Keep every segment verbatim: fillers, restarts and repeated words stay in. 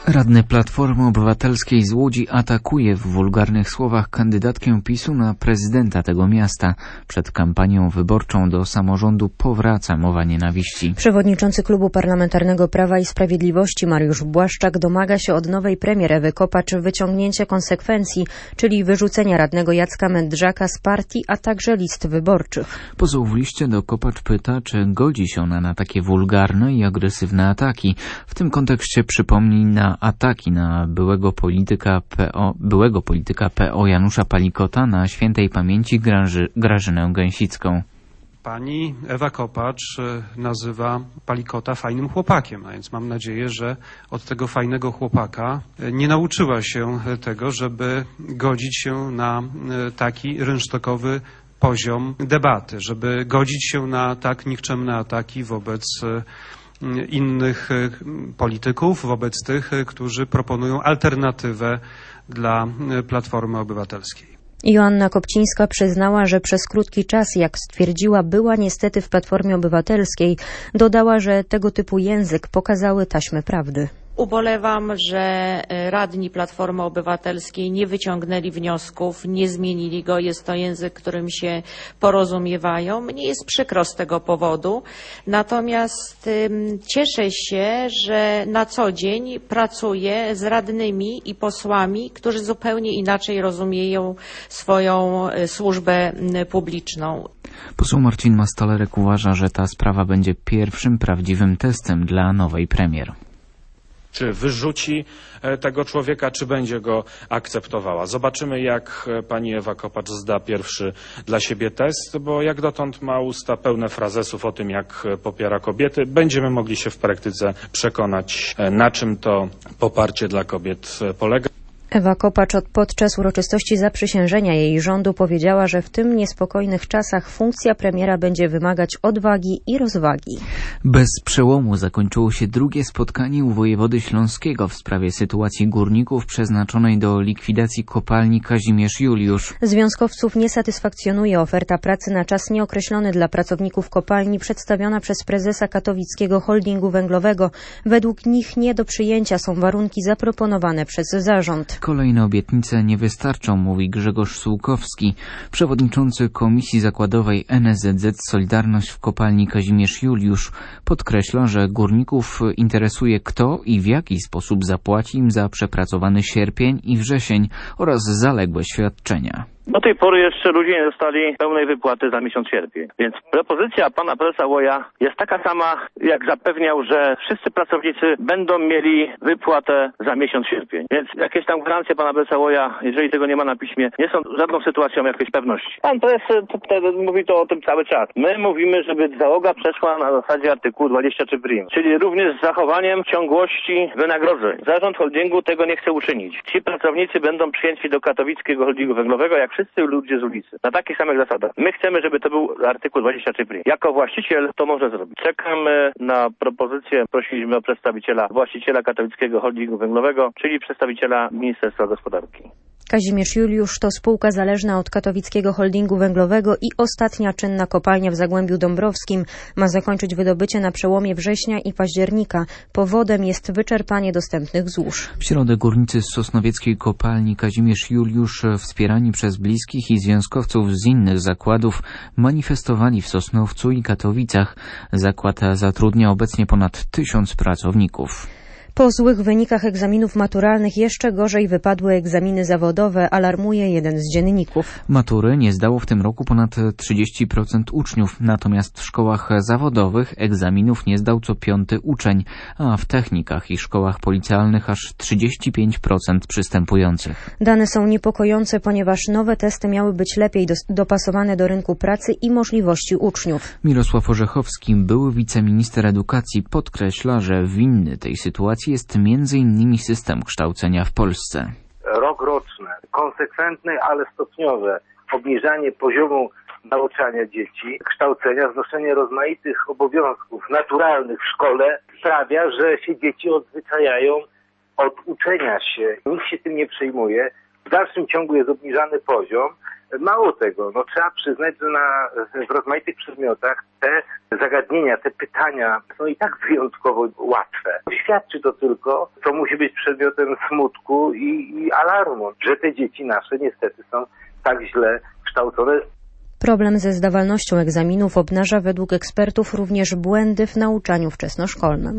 Radny Platformy Obywatelskiej z Łodzi atakuje w wulgarnych słowach kandydatkę PiSu na prezydenta tego miasta. Przed kampanią wyborczą do samorządu powraca mowa nienawiści. Przewodniczący Klubu Parlamentarnego Prawa i Sprawiedliwości Mariusz Błaszczak domaga się od nowej premier Ewy Kopacz wyciągnięcia konsekwencji, czyli wyrzucenia radnego Jacka Mędrzaka z partii, a także list wyborczych. Poseł w liście do Kopacz pyta, czy godzi się ona na takie wulgarne i agresywne ataki. W tym kontekście przypomni na ataki na byłego polityka P O, byłego polityka P O Janusza Palikota na świętej pamięci Graży, Grażynę Gęsicką. Pani Ewa Kopacz nazywa Palikota fajnym chłopakiem, a więc mam nadzieję, że od tego fajnego chłopaka nie nauczyła się tego, żeby godzić się na taki rynsztokowy poziom debaty, żeby godzić się na tak nikczemne ataki wobec innych polityków, wobec tych, którzy proponują alternatywę dla Platformy Obywatelskiej. Joanna Kopcińska przyznała, że przez krótki czas, jak stwierdziła, była niestety w Platformie Obywatelskiej. Dodała, że tego typu język pokazały taśmy prawdy. Ubolewam, że radni Platformy Obywatelskiej nie wyciągnęli wniosków, nie zmienili go. Jest to język, którym się porozumiewają. Mnie jest przykro z tego powodu. Natomiast ym, cieszę się, że na co dzień pracuję z radnymi i posłami, którzy zupełnie inaczej rozumieją swoją y, służbę y, publiczną. Poseł Marcin Mastalerek uważa, że ta sprawa będzie pierwszym prawdziwym testem dla nowej premier. Czy wyrzuci tego człowieka, czy będzie go akceptowała. Zobaczymy, jak pani Ewa Kopacz zda pierwszy dla siebie test, bo jak dotąd ma usta pełne frazesów o tym, jak popiera kobiety. Będziemy mogli się w praktyce przekonać, na czym to poparcie dla kobiet polega. Ewa Kopacz podczas uroczystości zaprzysiężenia jej rządu powiedziała, że w tym niespokojnych czasach funkcja premiera będzie wymagać odwagi i rozwagi. Bez przełomu zakończyło się drugie spotkanie u wojewody śląskiego w sprawie sytuacji górników przeznaczonej do likwidacji kopalni Kazimierz Juliusz. Związkowców nie satysfakcjonuje oferta pracy na czas nieokreślony dla pracowników kopalni przedstawiona przez prezesa katowickiego holdingu węglowego. Według nich nie do przyjęcia są warunki zaproponowane przez zarząd. Kolejne obietnice nie wystarczą, mówi Grzegorz Sułkowski, przewodniczący Komisji Zakładowej N S Z Z Solidarność w kopalni Kazimierz Juliusz. Podkreśla, że górników interesuje, kto i w jaki sposób zapłaci im za przepracowany sierpień i wrzesień oraz zaległe świadczenia. Do tej pory jeszcze ludzie nie dostali pełnej wypłaty za miesiąc sierpień. Więc propozycja pana prezesa Łoja jest taka sama, jak zapewniał, że wszyscy pracownicy będą mieli wypłatę za miesiąc sierpień. Więc jakieś tam gwarancje pana prezesa Łoja, jeżeli tego nie ma na piśmie, nie są żadną sytuacją jakiejś pewności. Pan prezes mówi to o tym cały czas. My mówimy, żeby załoga przeszła na zasadzie artykułu dwadzieścia trzy prim, czyli również z zachowaniem ciągłości wynagrodzeń. Zarząd holdingu tego nie chce uczynić. Ci pracownicy będą przyjęci do katowickiego holdingu węglowego, jak wszyscy ludzie z ulicy. Na takich samych zasadach. My chcemy, żeby to był artykuł dwadzieścia trzy prim. Jako właściciel to może zrobić. Czekamy na propozycję. Prosiliśmy o przedstawiciela właściciela katowickiego holdingu węglowego, czyli przedstawiciela Ministerstwa Gospodarki. Kazimierz Juliusz to spółka zależna od katowickiego holdingu węglowego i ostatnia czynna kopalnia w Zagłębiu Dąbrowskim. Ma zakończyć wydobycie na przełomie września i października. Powodem jest wyczerpanie dostępnych złóż. W środę górnicy z sosnowieckiej kopalni Kazimierz Juliusz, wspierani przez bliskich i związkowców z innych zakładów, manifestowali w Sosnowcu i Katowicach. Zakład zatrudnia obecnie ponad tysiąc pracowników. Po złych wynikach egzaminów maturalnych jeszcze gorzej wypadły egzaminy zawodowe, alarmuje jeden z dzienników. Matury nie zdało w tym roku ponad trzydzieści procent uczniów, natomiast w szkołach zawodowych egzaminów nie zdał co piąty uczeń, a w technikach i szkołach policjalnych aż trzydzieści pięć procent przystępujących. Dane są niepokojące, ponieważ nowe testy miały być lepiej dos- dopasowane do rynku pracy i możliwości uczniów. Mirosław Orzechowski, były wiceminister edukacji, podkreśla, że winny tej sytuacji jest między innymi system kształcenia w Polsce. Rokroczne, konsekwentne, ale stopniowe obniżanie poziomu nauczania dzieci, kształcenia, znoszenie rozmaitych obowiązków naturalnych w szkole sprawia, że się dzieci odzwyczajają od uczenia się. Nikt się tym nie przejmuje. W dalszym ciągu jest obniżany poziom. Mało tego, no trzeba przyznać, że na, w rozmaitych przedmiotach te zagadnienia, te pytania są i tak wyjątkowo łatwe. Świadczy to tylko, co musi być przedmiotem smutku i, i alarmu, że te dzieci nasze niestety są tak źle kształcone. Problem ze zdawalnością egzaminów obnaża według ekspertów również błędy w nauczaniu wczesnoszkolnym.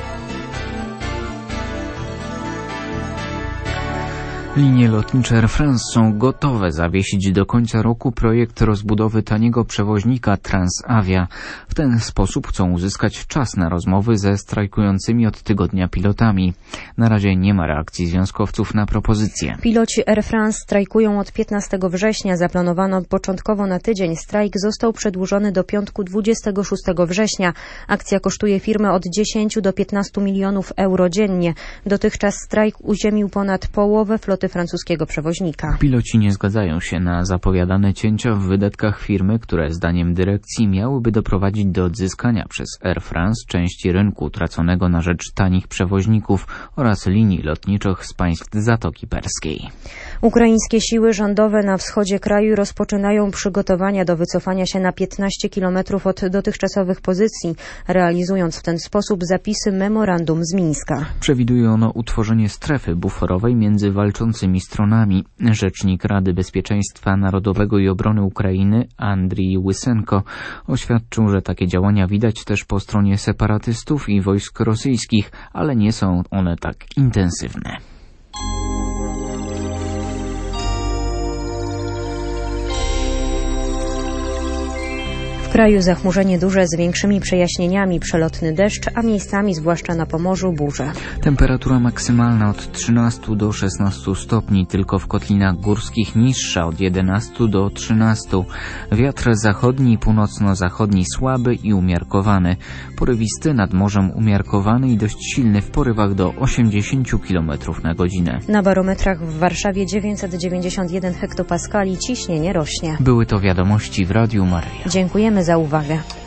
Linie lotnicze Air France są gotowe zawiesić do końca roku projekt rozbudowy taniego przewoźnika Transavia. W ten sposób chcą uzyskać czas na rozmowy ze strajkującymi od tygodnia pilotami. Na razie nie ma reakcji związkowców na propozycję. Piloci Air France strajkują od piętnastego września. Zaplanowano początkowo na tydzień. Strajk został przedłużony do piątku dwudziestego szóstego września. Akcja kosztuje firmę od dziesięciu do piętnastu milionów euro dziennie. Dotychczas strajk uziemił ponad połowę floty francuskiego przewoźnika. Piloci nie zgadzają się na zapowiadane cięcia w wydatkach firmy, które zdaniem dyrekcji miałyby doprowadzić do odzyskania przez Air France części rynku utraconego na rzecz tanich przewoźników oraz linii lotniczych z państw Zatoki Perskiej. Ukraińskie siły rządowe na wschodzie kraju rozpoczynają przygotowania do wycofania się na piętnaście kilometrów od dotychczasowych pozycji, realizując w ten sposób zapisy memorandum z Mińska. Przewiduje ono utworzenie strefy buforowej między walczącymi stronami. Rzecznik Rady Bezpieczeństwa Narodowego i Obrony Ukrainy Andrii Łysenko oświadczył, że takie działania widać też po stronie separatystów i wojsk rosyjskich, ale nie są one tak intensywne. W kraju zachmurzenie duże z większymi przejaśnieniami, przelotny deszcz, a miejscami, zwłaszcza na Pomorzu, burze. Temperatura maksymalna od trzynastu do szesnastu stopni, tylko w kotlinach górskich niższa od jedenastu do trzynastu. Wiatr zachodni i północno-zachodni słaby i umiarkowany. Porywisty, nad morzem umiarkowany i dość silny w porywach do osiemdziesięciu kilometrów na godzinę. Na barometrach w Warszawie dziewięćset dziewięćdziesiąt jeden hektopaskali, ciśnienie rośnie. Były to wiadomości w Radiu Maryja. Dziękujemy za uwagę.